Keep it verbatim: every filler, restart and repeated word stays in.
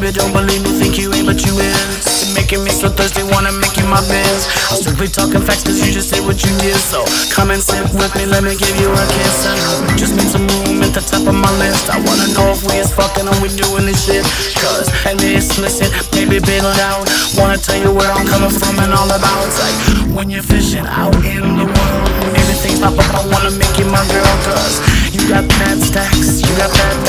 baby, don't believe me, think you ain't, but you is. You're making me so thirsty, wanna make you my biz. I'm strictly talking facts, cause you just did what you did. So come and sit with me, let me give you a kiss. And just make some room at the top of my list. I wanna know if we is fucking or we doing this shit. Cause, and it's explicit, maybe bail it out. Wanna tell you where I'm coming from and all about. It's like, when you're fishing out in the world, everything's pop up, I wanna make you my girl. Cause you got bad stacks, you got bad